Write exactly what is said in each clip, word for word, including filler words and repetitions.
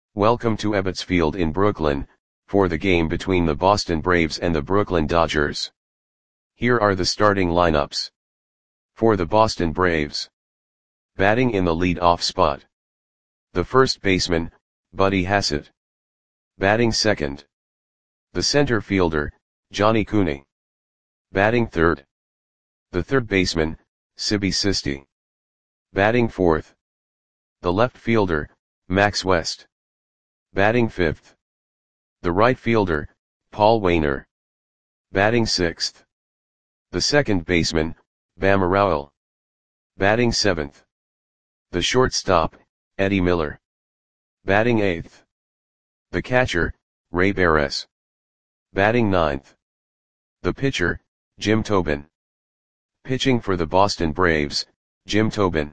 Welcome to Ebbets Field in Brooklyn, for the game between the Boston Braves and the Brooklyn Dodgers. Here are the starting lineups. For the Boston Braves. Batting in the lead-off spot. The first baseman, Buddy Hassett. Batting second. The center fielder, Johnny Cooney. Batting third. The third baseman, Sibby Sisti. Batting fourth. The left fielder, Max West. Batting fifth. The right fielder, Paul Waner. Batting sixth. The second baseman, Bama Rowell. Batting seventh. The shortstop, Eddie Miller. Batting eighth. The catcher, Ray Barres. Batting ninth. The pitcher, Jim Tobin. Pitching for the Boston Braves, Jim Tobin.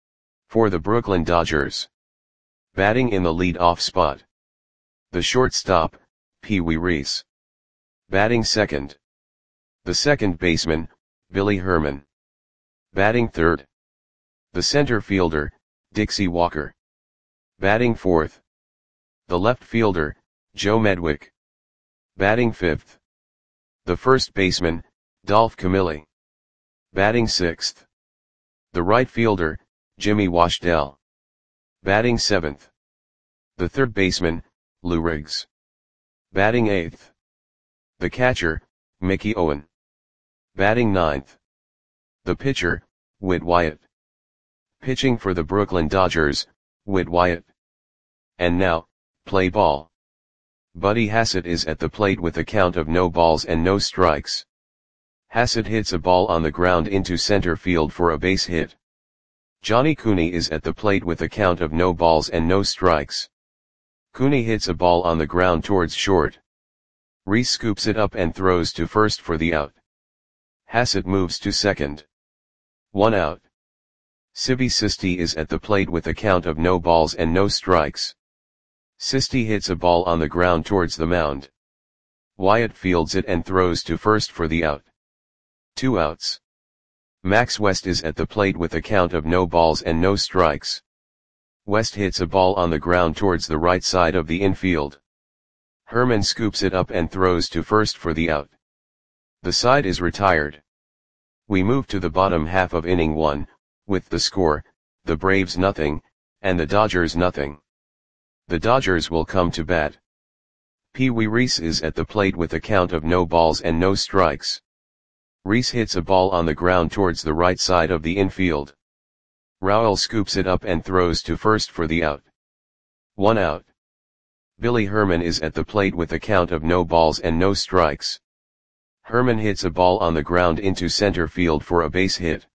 For the Brooklyn Dodgers. Batting in the lead-off spot. The shortstop, Pee Wee Reese. Batting second. The second baseman, Billy Herman. Batting third. The center fielder, Dixie Walker. Batting fourth. The left fielder, Joe Medwick. Batting fifth. The first baseman, Dolph Camilli. Batting sixth. The right fielder, Jimmy Washdell. Batting seventh. The third baseman, Lou Riggs. Batting eighth. The catcher, Mickey Owen. Batting ninth. The pitcher, Whit Wyatt. Pitching for the Brooklyn Dodgers, Whit Wyatt. And now, play ball. Buddy Hassett is at the plate with a count of no balls and no strikes. Hassett hits a ball on the ground into center field for a base hit. Johnny Cooney is at the plate with a count of no balls and no strikes. Cooney hits a ball on the ground towards short. Reese scoops it up and throws to first for the out. Hassett moves to second. One out. Sibby Sisti is at the plate with a count of no balls and no strikes. Sisti hits a ball on the ground towards the mound. Wyatt fields it and throws to first for the out. Two outs. Max West is at the plate with a count of no balls and no strikes. West hits a ball on the ground towards the right side of the infield. Herman scoops it up and throws to first for the out. The side is retired. We move to the bottom half of inning one, with the score, the Braves nothing, and the Dodgers nothing. The Dodgers will come to bat. Pee Wee Reese is at the plate with a count of no balls and no strikes. Reese hits a ball on the ground towards the right side of the infield. Rowell scoops it up and throws to first for the out. One out. Billy Herman is at the plate with a count of no balls and no strikes. Herman hits a ball on the ground into center field for a base hit.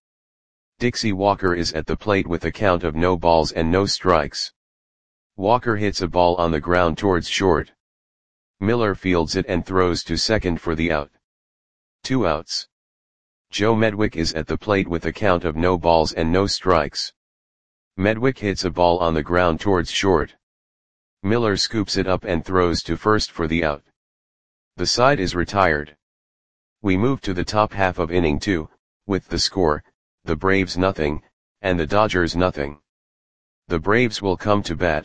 Dixie Walker is at the plate with a count of no balls and no strikes. Walker hits a ball on the ground towards short. Miller fields it and throws to second for the out. Two outs. Joe Medwick is at the plate with a count of no balls and no strikes. Medwick hits a ball on the ground towards short. Miller scoops it up and throws to first for the out. The side is retired. We move to the top half of inning two, with the score, the Braves nothing, and the Dodgers nothing. The Braves will come to bat.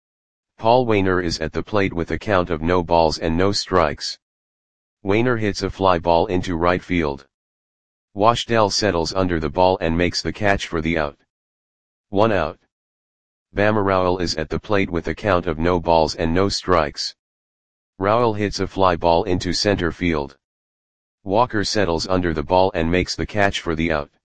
Paul Waner is at the plate with a count of no balls and no strikes. Waner hits a fly ball into right field. Washdell settles under the ball and makes the catch for the out. One out. Bama Rowell is at the plate with a count of no balls and no strikes. Rowell hits a fly ball into center field. Walker settles under the ball and makes the catch for the out.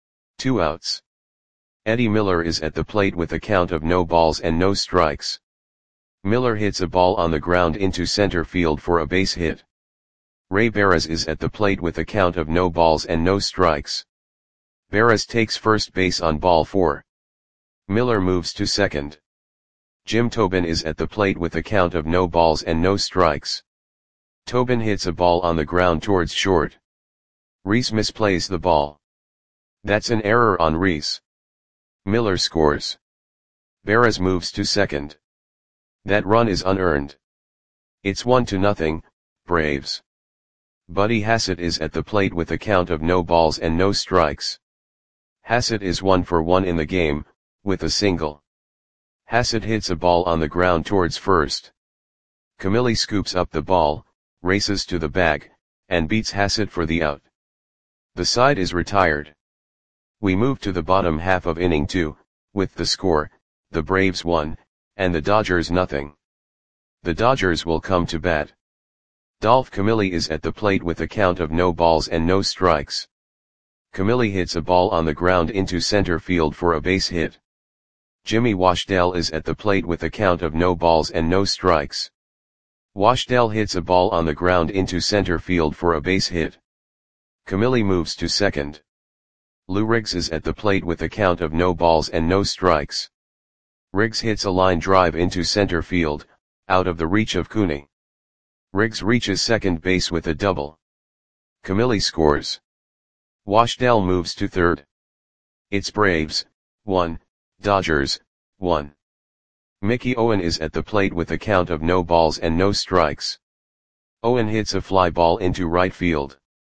Two outs. Eddie Miller is at the plate with a count of no balls and no strikes. Miller hits a ball on the ground into center field for a base hit. Ray Barres is at the plate with a count of no balls and no strikes. Barres takes first base on ball four. Miller moves to second. Jim Tobin is at the plate with a count of no balls and no strikes. Tobin hits a ball on the ground towards short. Reese misplays the ball. That's an error on Reese. Miller scores. Barres moves to second. That run is unearned. It's one to nothing, Braves. Buddy Hassett is at the plate with a count of no balls and no strikes. Hassett is one for one in the game, with a single. Hassett hits a ball on the ground towards first. Camilli scoops up the ball, races to the bag, and beats Hassett for the out. The side is retired. We move to the bottom half of inning two, with the score, the Braves one, and the Dodgers nothing. The Dodgers will come to bat. Dolph Camilli is at the plate with a count of no balls and no strikes. Camilli hits a ball on the ground into center field for a base hit. Jimmy Washdell is at the plate with a count of no balls and no strikes. Washdell hits a ball on the ground into center field for a base hit. Camilli moves to second. Lou Riggs is at the plate with a count of no balls and no strikes. Riggs hits a line drive into center field, out of the reach of Cooney. Riggs reaches second base with a double. Camilli scores. Washdell moves to third. It's Braves, one, Dodgers, one. Mickey Owen is at the plate with a count of no balls and no strikes. Owen hits a fly ball into right field.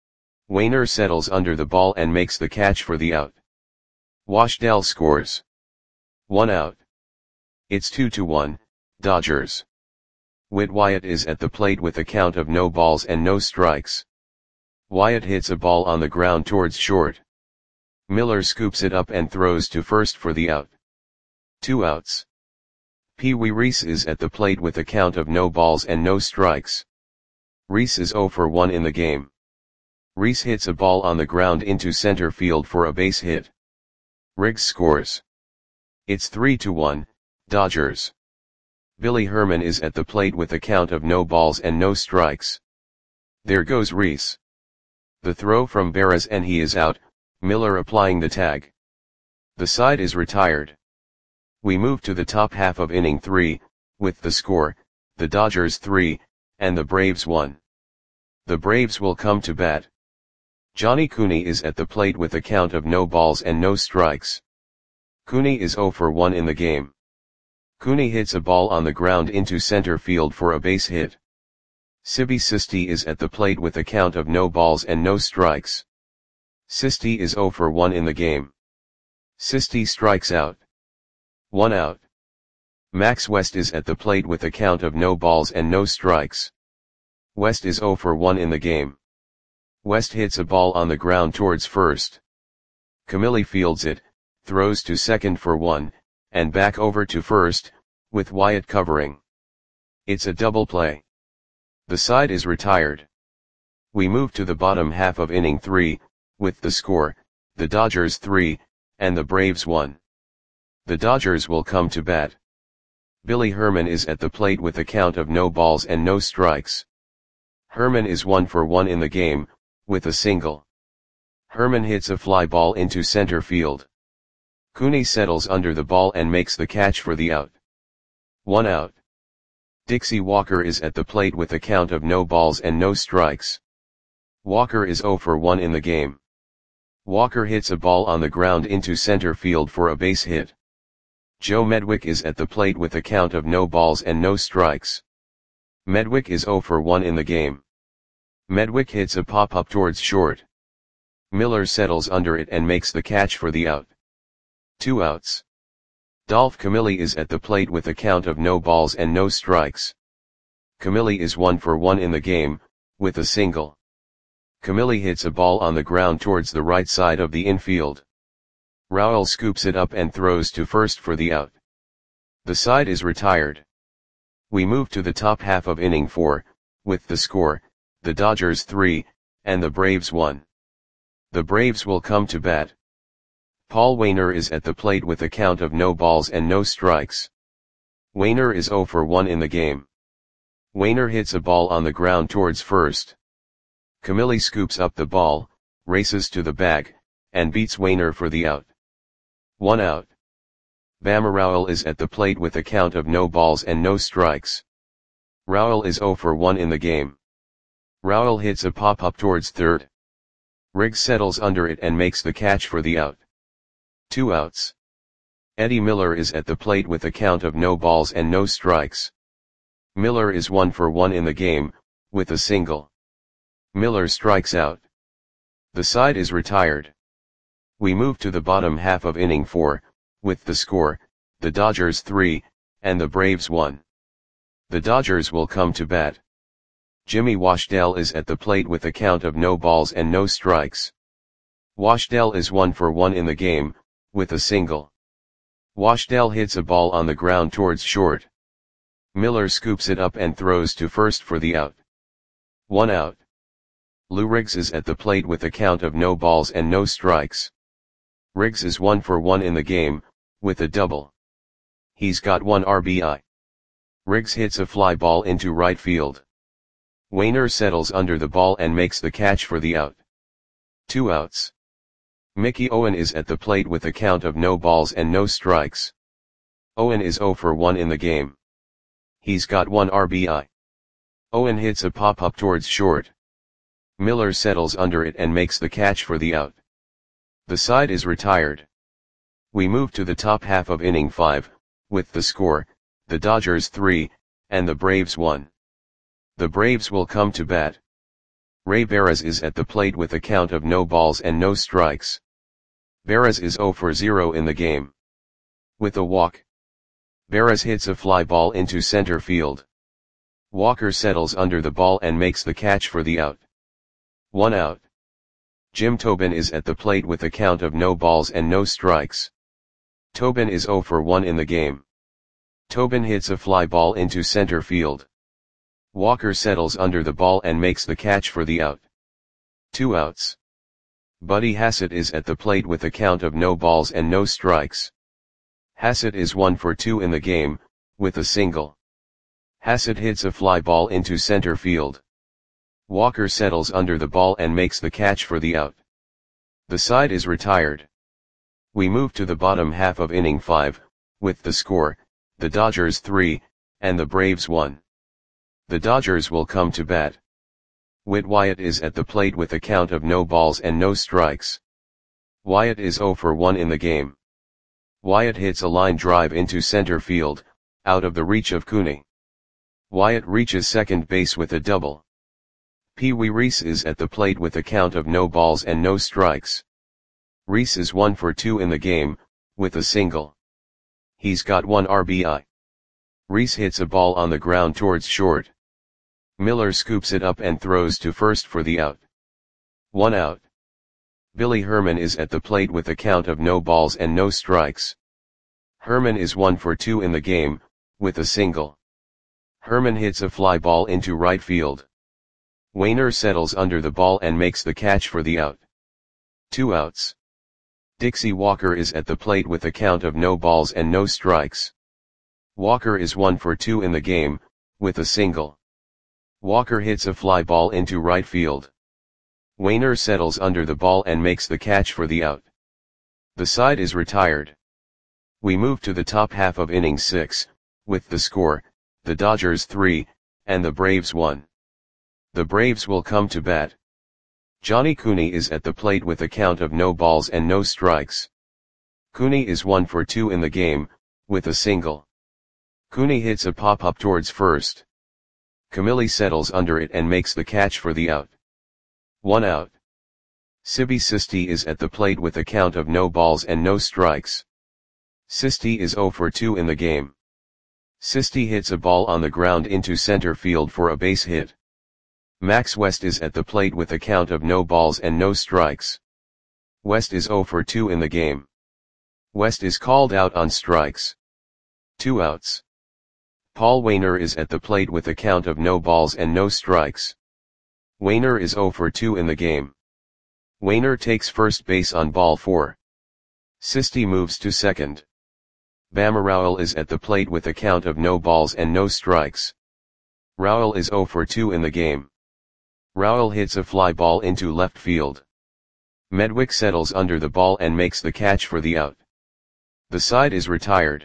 Wainer settles under the ball and makes the catch for the out. Washdell scores. One out. It's two to one, Dodgers. Whit Wyatt is at the plate with a count of no balls and no strikes. Wyatt hits a ball on the ground towards short. Miller scoops it up and throws to first for the out. Two outs. Pee Wee Reese is at the plate with a count of no balls and no strikes. Reese is oh for one in the game. Reese hits a ball on the ground into center field for a base hit. Riggs scores. It's three to one, Dodgers. Billy Herman is at the plate with a count of no balls and no strikes. There goes Reese. The throw from Barras and he is out, Miller applying the tag. The side is retired. We move to the top half of inning three, with the score, the Dodgers three, and the Braves one. The Braves will come to bat. Johnny Cooney is at the plate with a count of no balls and no strikes. Cooney is oh for one in the game. Cooney hits a ball on the ground into center field for a base hit. Sibby Sisti is at the plate with a count of no balls and no strikes. Sisti is oh for one in the game. Sisti strikes out. One out. Max West is at the plate with a count of no balls and no strikes. West is oh for one in the game. West hits a ball on the ground towards first. Camilli fields it, throws to second for one, and back over to first, with Wyatt covering. It's a double play. The side is retired. We move to the bottom half of inning three, with the score, the Dodgers three, and the Braves one. The Dodgers will come to bat. Billy Herman is at the plate with a count of no balls and no strikes. Herman is one for one in the game, with a single. Herman hits a fly ball into center field. Cooney settles under the ball and makes the catch for the out. One out. Dixie Walker is at the plate with a count of no balls and no strikes. Walker is oh for one in the game. Walker hits a ball on the ground into center field for a base hit. Joe Medwick is at the plate with a count of no balls and no strikes. Medwick is oh for one in the game. Medwick hits a pop-up towards short. Miller settles under it and makes the catch for the out. Two outs. Dolph Camilli is at the plate with a count of no balls and no strikes. Camilli is one for one in the game, with a single. Camilli hits a ball on the ground towards the right side of the infield. Rowell scoops it up and throws to first for the out. The side is retired. We move to the top half of inning four, with the score, the Dodgers three, and the Braves one. The Braves will come to bat. Paul Wainer is at the plate with a count of no balls and no strikes. Wainer is oh for one in the game. Wainer hits a ball on the ground towards first. Camilli scoops up the ball, races to the bag, and beats Wainer for the out. One out. Bama Rowell is at the plate with a count of no balls and no strikes. Rowell is oh for one in the game. Rowell hits a pop-up towards third. Riggs settles under it and makes the catch for the out. Two outs. Eddie Miller is at the plate with a count of no balls and no strikes. Miller is one for one in the game, with a single. Miller strikes out. The side is retired. We move to the bottom half of inning four, with the score, the Dodgers three, and the Braves one. The Dodgers will come to bat. Jimmy Washdell is at the plate with a count of no balls and no strikes. Washdell is one for one in the game, with a single. Washdell hits a ball on the ground towards short. Miller scoops it up and throws to first for the out. One out. Lou Riggs is at the plate with a count of no balls and no strikes. Riggs is one for one in the game, with a double. He's got one R B I. Riggs hits a fly ball into right field. Wainer settles under the ball and makes the catch for the out. Two outs. Mickey Owen is at the plate with a count of no balls and no strikes. Owen is zero for one in the game. He's got one R B I. Owen hits a pop-up towards short. Miller settles under it and makes the catch for the out. The side is retired. We move to the top half of inning five, with the score, the Dodgers three, and the Braves one. The Braves will come to bat. Ray Barras is at the plate with a count of no balls and no strikes. Barras is zero for zero in the game. With a walk. Barras hits a fly ball into center field. Walker settles under the ball and makes the catch for the out. One out. Jim Tobin is at the plate with a count of no balls and no strikes. Tobin is zero for one in the game. Tobin hits a fly ball into center field. Walker settles under the ball and makes the catch for the out. Two outs. Buddy Hassett is at the plate with a count of no balls and no strikes. Hassett is one for two in the game, with a single. Hassett hits a fly ball into center field. Walker settles under the ball and makes the catch for the out. The side is retired. We move to the bottom half of inning five, with the score, the Dodgers three, and the Braves one. The Dodgers will come to bat. Whit Wyatt is at the plate with a count of no balls and no strikes. Wyatt is zero for one in the game. Wyatt hits a line drive into center field, out of the reach of Cooney. Wyatt reaches second base with a double. Pee Wee Reese is at the plate with a count of no balls and no strikes. Reese is one for two in the game, with a single. He's got one R B I. Reese hits a ball on the ground towards short. Miller scoops it up and throws to first for the out. One out. Billy Herman is at the plate with a count of no balls and no strikes. Herman is one for two in the game, with a single. Herman hits a fly ball into right field. Wainer settles under the ball and makes the catch for the out. Two outs. Dixie Walker is at the plate with a count of no balls and no strikes. Walker is one for two in the game, with a single. Walker hits a fly ball into right field. Wainer settles under the ball and makes the catch for the out. The side is retired. We move to the top half of inning six, with the score, the Dodgers three, and the Braves one. The Braves will come to bat. Johnny Cooney is at the plate with a count of no balls and no strikes. Cooney is one for two in the game, with a single. Cooney hits a pop-up towards first. Camilli settles under it and makes the catch for the out. One out. Sibby Sisti is at the plate with a count of no balls and no strikes. Sisti is zero for two in the game. Sisti hits a ball on the ground into center field for a base hit. Max West is at the plate with a count of no balls and no strikes. West is zero for two in the game. West is called out on strikes. Two outs. Paul Wainer is at the plate with a count of no balls and no strikes. Wainer is zero for two in the game. Wainer takes first base on ball four. Sisti moves to second. Bama Rowell is at the plate with a count of no balls and no strikes. Rowell is zero for two in the game. Rowell hits a fly ball into left field. Medwick settles under the ball and makes the catch for the out. The side is retired.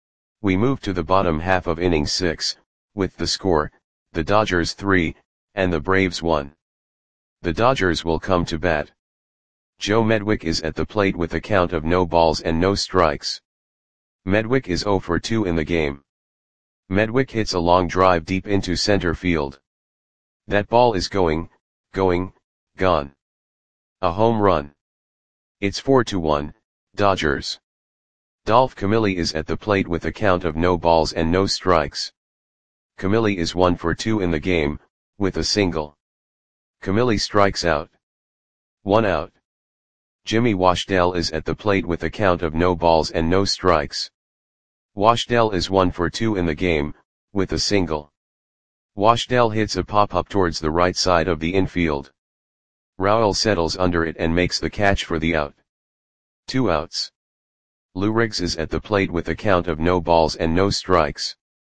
We move to the bottom half of inning six, with the score, the Dodgers three, and the Braves one. The Dodgers will come to bat. Joe Medwick is at the plate with a count of no balls and no strikes. Medwick is zero for two in the game. Medwick hits a long drive deep into center field. That ball is going, going, gone. A home run. It's four to one, Dodgers. Dolph Camilli is at the plate with a count of no balls and no strikes. Camilli is one for two in the game, with a single. Camilli strikes out. One out. Jimmy Washdell is at the plate with a count of no balls and no strikes. Washdell is one for two in the game, with a single. Washdell hits a pop-up towards the right side of the infield. Raul settles under it and makes the catch for the out. Two outs. Lou Riggs is at the plate with a count of no balls and no strikes.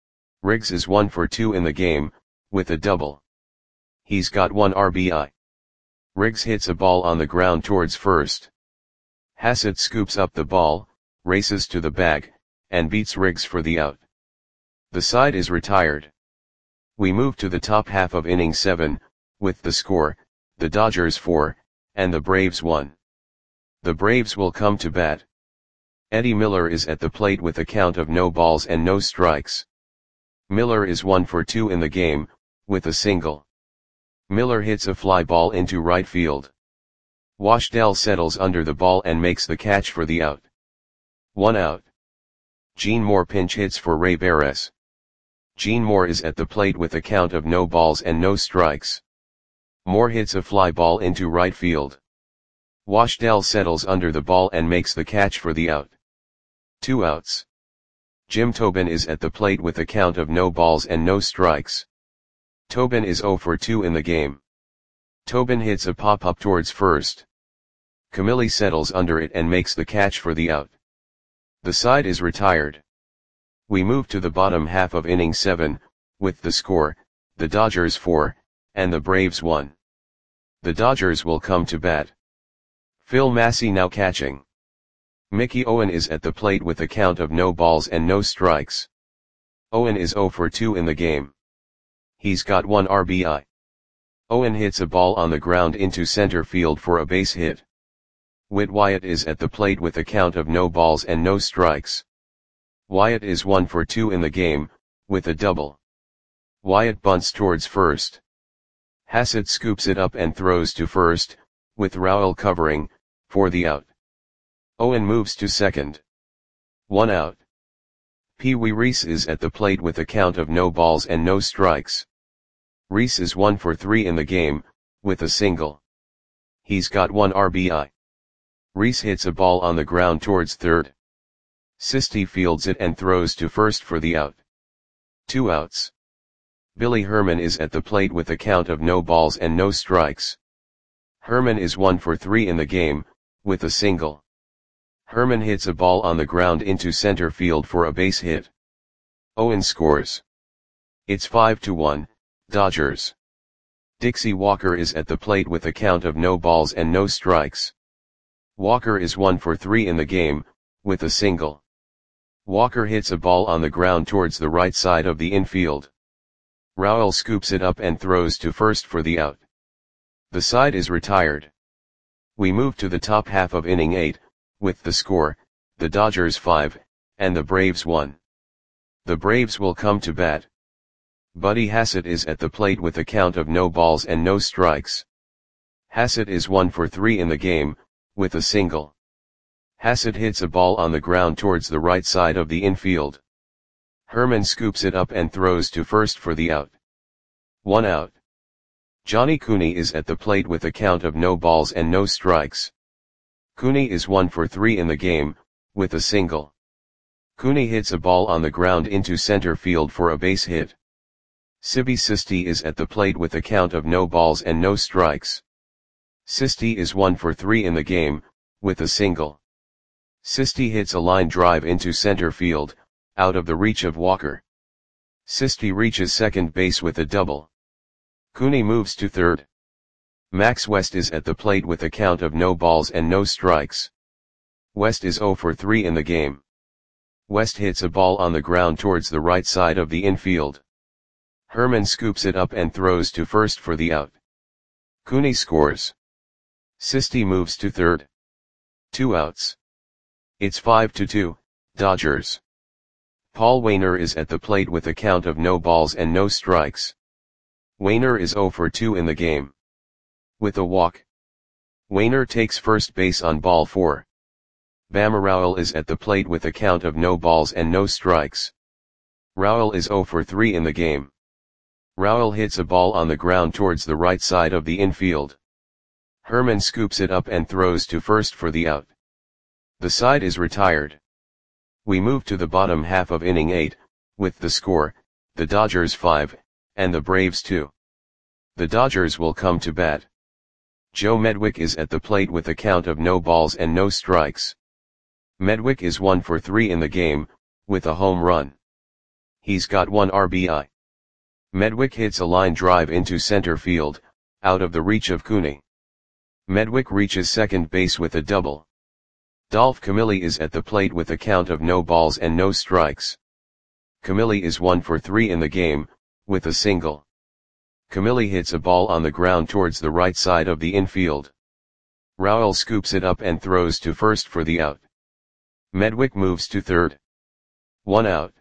Riggs is one for two in the game, with a double. He's got one R B I. Riggs hits a ball on the ground towards first. Hassett scoops up the ball, races to the bag, and beats Riggs for the out. The side is retired. We move to the top half of inning seven, with the score, the Dodgers four, and the Braves one. The Braves will come to bat. Eddie Miller is at the plate with a count of no balls and no strikes. Miller is one for two in the game, with a single. Miller hits a fly ball into right field. Washdell settles under the ball and makes the catch for the out. One out. Gene Moore pinch hits for Ray Barres. Gene Moore is at the plate with a count of no balls and no strikes. Moore hits a fly ball into right field. Washdell settles under the ball and makes the catch for the out. Two outs. Jim Tobin is at the plate with a count of no balls and no strikes. Tobin is zero for two in the game. Tobin hits a pop-up towards first. Camilli settles under it and makes the catch for the out. The side is retired. We move to the bottom half of inning seven, with the score, the Dodgers four, and the Braves one. The Dodgers will come to bat. Phil Massey now catching. Mickey Owen is at the plate with a count of no balls and no strikes. Owen is zero for two in the game. He's got one R B I. Owen hits a ball on the ground into center field for a base hit. Whit Wyatt is at the plate with a count of no balls and no strikes. Wyatt is one for two in the game, with a double. Wyatt bunts towards first. Hassett scoops it up and throws to first, with Raul covering, for the out. Owen moves to second. One out. Pee Wee Reese is at the plate with a count of no balls and no strikes. Reese is one for three in the game, with a single. He's got one R B I. Reese hits a ball on the ground towards third. Sisti fields it and throws to first for the out. Two outs. Billy Herman is at the plate with a count of no balls and no strikes. Herman is one for three in the game, with a single. Herman hits a ball on the ground into center field for a base hit. Owen scores. It's five to one, Dodgers. Dixie Walker is at the plate with a count of no balls and no strikes. Walker is one for three in the game, with a single. Walker hits a ball on the ground towards the right side of the infield. Raul scoops it up and throws to first for the out. The side is retired. We move to the top half of inning eight, with the score, the Dodgers five, and the Braves one. The Braves will come to bat. Buddy Hassett is at the plate with a count of no balls and no strikes. Hassett is one for three in the game, with a single. Hassett hits a ball on the ground towards the right side of the infield. Herman scoops it up and throws to first for the out. One out. Johnny Cooney is at the plate with a count of no balls and no strikes. Cooney is one for three in the game, with a single. Cooney hits a ball on the ground into center field for a base hit. Sibi Sisti is at the plate with a count of no balls and no strikes. Sisti is one for three in the game, with a single. Sisti hits a line drive into center field, out of the reach of Walker. Sisti reaches second base with a double. Cooney moves to third. Max West is at the plate with a count of no balls and no strikes. West is zero for three in the game. West hits a ball on the ground towards the right side of the infield. Herman scoops it up and throws to first for the out. Cooney scores. Sisti moves to third. Two outs. It's five to two, Dodgers. Paul Waner is at the plate with a count of no balls and no strikes. Waner is zero for two in the game. With a walk. Waner takes first base on ball four. Bama Rowell is at the plate with a count of no balls and no strikes. Rowell is zero for three in the game. Rowell hits a ball on the ground towards the right side of the infield. Herman scoops it up and throws to first for the out. The side is retired. We move to the bottom half of inning eight, with the score, the Dodgers five, and the Braves two. The Dodgers will come to bat. Joe Medwick is at the plate with a count of no balls and no strikes. Medwick is one for three in the game, with a home run. He's got one R B I. Medwick hits a line drive into center field, out of the reach of Cooney. Medwick reaches second base with a double. Dolph Camilli is at the plate with a count of no balls and no strikes. Camilli is one for three in the game, with a single. Camilli hits a ball on the ground towards the right side of the infield. Rowell scoops it up and throws to first for the out. Medwick moves to third. One out.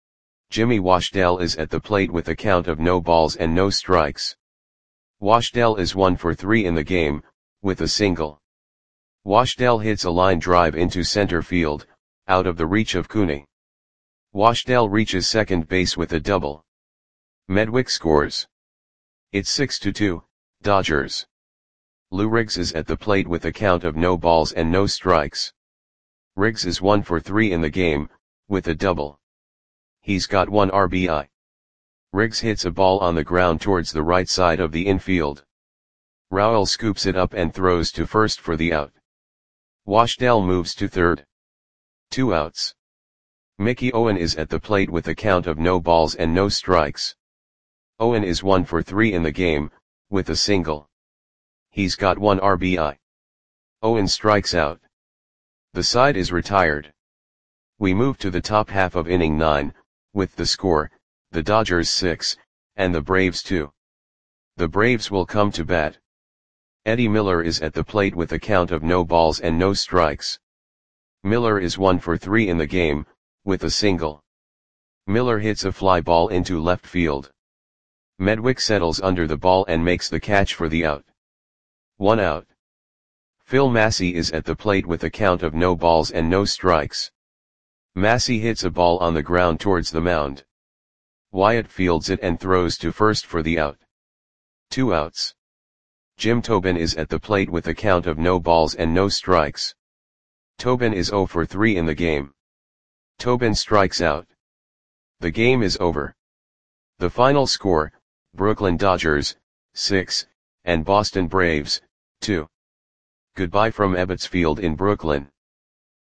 Jimmy Washdale is at the plate with a count of no balls and no strikes. Washdale is one for three in the game, with a single. Washdale hits a line drive into center field, out of the reach of Cooney. Washdale reaches second base with a double. Medwick scores. It's six to two, Dodgers. Lou Riggs is at the plate with a count of no balls and no strikes. Riggs is one for three in the game, with a double. He's got one R B I. Riggs hits a ball on the ground towards the right side of the infield. Rowell scoops it up and throws to first for the out. Washdale moves to third. Two outs. Mickey Owen is at the plate with a count of no balls and no strikes. Owen is one for three in the game, with a single. He's got one R B I. Owen strikes out. The side is retired. We move to the top half of inning nine, with the score, the Dodgers six, and the Braves two. The Braves will come to bat. Eddie Miller is at the plate with a count of no balls and no strikes. Miller is one for three in the game, with a single. Miller hits a fly ball into left field. Medwick settles under the ball and makes the catch for the out. One out. Phil Massey is at the plate with a count of no balls and no strikes. Massey hits a ball on the ground towards the mound. Wyatt fields it and throws to first for the out. Two outs. Jim Tobin is at the plate with a count of no balls and no strikes. Tobin is zero for three in the game. Tobin strikes out. The game is over. The final score, Brooklyn Dodgers, six, and Boston Braves, two. Goodbye from Ebbets Field in Brooklyn.